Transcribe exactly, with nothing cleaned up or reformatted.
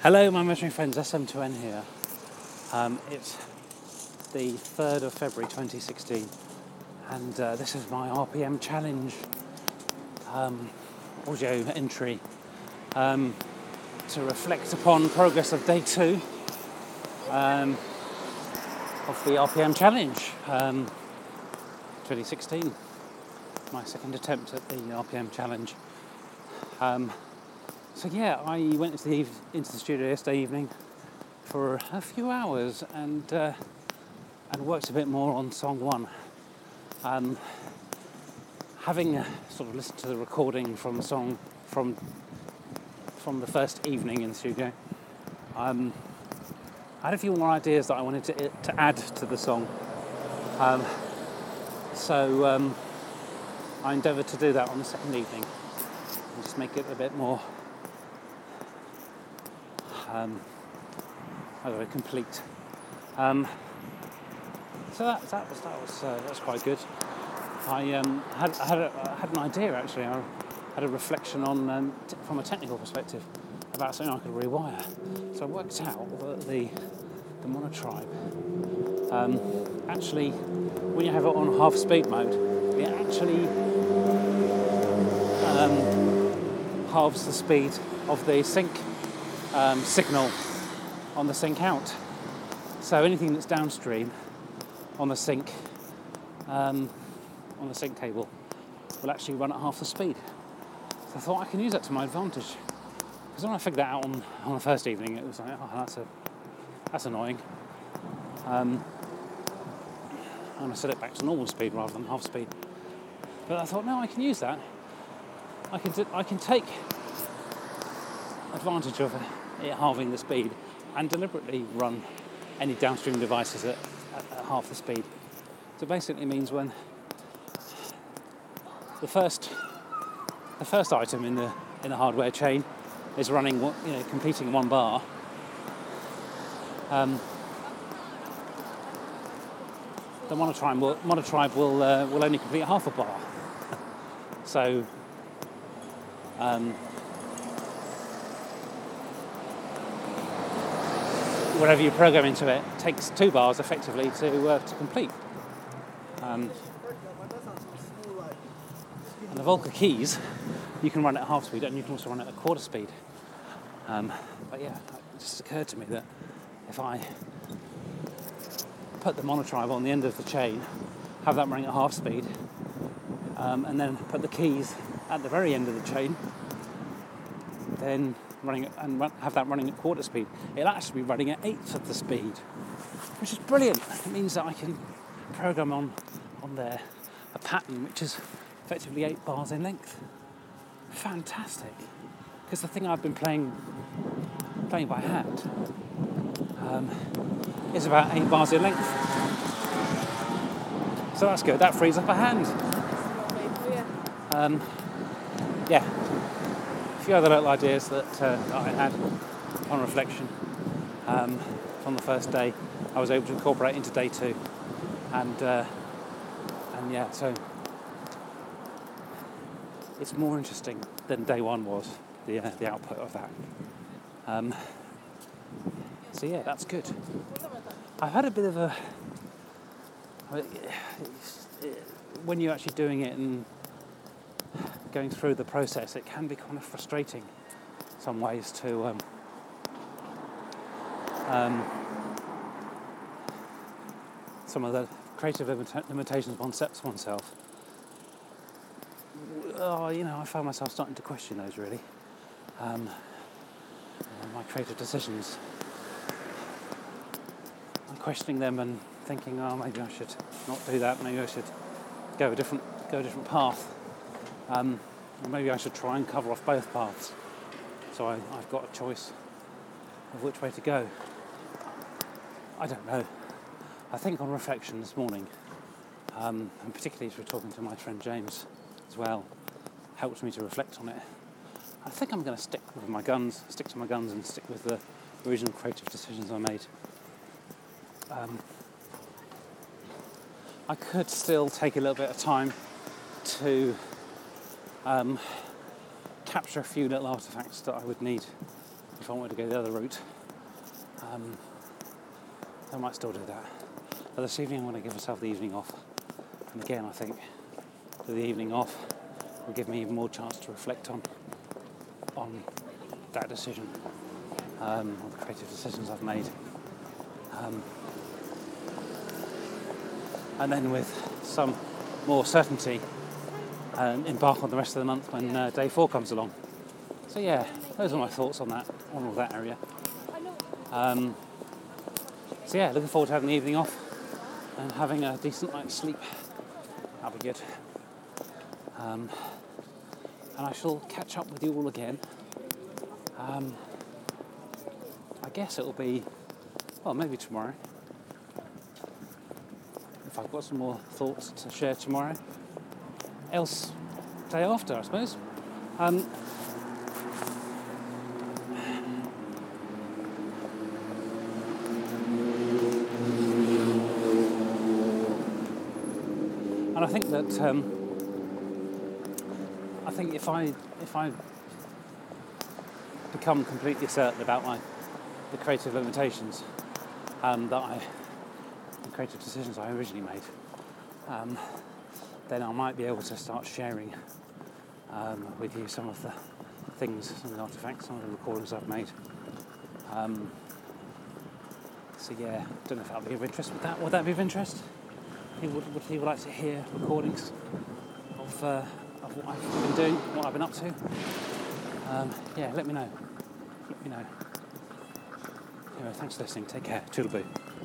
Hello, my imaginary friends, S M two N here. Um, it's the third of February twenty sixteen, and uh, this is my R P M challenge um, audio entry um, to reflect upon progress of day two um, of the R P M challenge um, twenty sixteen. My second attempt at the R P M challenge. Um, so yeah, I went into the, into the studio yesterday evening for a few hours and uh, and worked a bit more on song one. Um, having uh, sort of listened to the recording from the song from from the first evening in the studio, um, I had a few more ideas that I wanted to to add to the song. Um, so um, I endeavoured to do that on the second evening and just make it a bit more um, how do I complete. Um, so that that was that was uh, that was quite good. I um, had I had, a, I had an idea actually. I had a reflection on um, t- from a technical perspective about something I could rewire. So I worked out that the the monotribe um, actually, when you have it on half speed mode, it actually um, halves the speed of the sync um, signal on the sync out. So anything that's downstream on the sync um, on the sync cable will actually run at half the speed. So I thought I can use that to my advantage. Because when I figured that out on, on the first evening, it was like, oh, that's a that's annoying. Um, and I set it back to normal speed rather than half speed. But I thought, no, I can use that. I can do, I can take advantage of it halving the speed and deliberately run any downstream devices at, at, at half the speed. So it basically means when the first the first item in the in the hardware chain is running, you know, completing one bar, um, the monotribe will monotribe will uh, will only complete half a bar. So um, whatever you program into it takes two bars effectively to uh, to complete. Um, and the Volca keys, you can run it at half speed and you can also run it at quarter speed. Um, but yeah, it just occurred to me that if I put the monotribe on the end of the chain, have that running at half speed, um, and then put the keys at the very end of the chain, then running and run, have that running at quarter speed, it'll actually be running at eighth of the speed, which is brilliant. It means that I can program on on there a pattern which is effectively eight bars in length. Fantastic, because the thing I've been playing playing by hand um, is about eight bars in length. So that's good. That frees up a hand. Um, yeah. A few other little ideas that, uh, that I had on reflection um, from the first day, I was able to incorporate into day two, and uh, and yeah, so it's more interesting than day one was, the uh, the output of that. Um, so yeah, that's good. I've had a bit of a when you're actually doing it and going through the process, it can be kind of frustrating in some ways to um, um, some of the creative limita- limitations one sets oneself. Oh, you know, I found myself starting to question those really. Um, you know, my creative decisions. I'm questioning them and thinking, oh, maybe I should not do that. Maybe I should go a different go a different path. Um, or maybe I should try and cover off both paths. So I, I've got a choice of which way to go. I don't know. I think on reflection this morning, um, and particularly as we're talking to my friend James as well, helped me to reflect on it. I think I'm going to stick with my guns, stick to my guns and stick with the original creative decisions I made. Um, I could still take a little bit of time to um, capture a few little artefacts that I would need if I wanted to go the other route, um, I might still do that. But this evening I'm going to give myself the evening off. And again, I think that the evening off will give me even more chance to reflect on on that decision, um, on the creative decisions I've made. Um, and then with some more certainty, um, embark on the rest of the month when uh, day four comes along. So yeah, those are my thoughts on that, on all that area. Um, so yeah, looking forward to having the evening off and having a decent night's sleep. That'll be good. Um, and I shall catch up with you all again. Um, I guess it'll be, well, maybe tomorrow. If I've got some more thoughts to share tomorrow. Else, day after, I suppose. Um, and I think that um, I think if I if I become completely certain about my the creative limitations um, that I the creative decisions I originally made, um, then I might be able to start sharing um, with you some of the things, some of the artifacts, some of the recordings I've made. Um, so yeah, don't know if that would be of interest. Would that would that be of interest? Would, would people like to hear recordings of uh, of what I've been doing, what I've been up to? Um, yeah, let me know. Let me know. Anyway, thanks for listening. Take care. Toodaloo.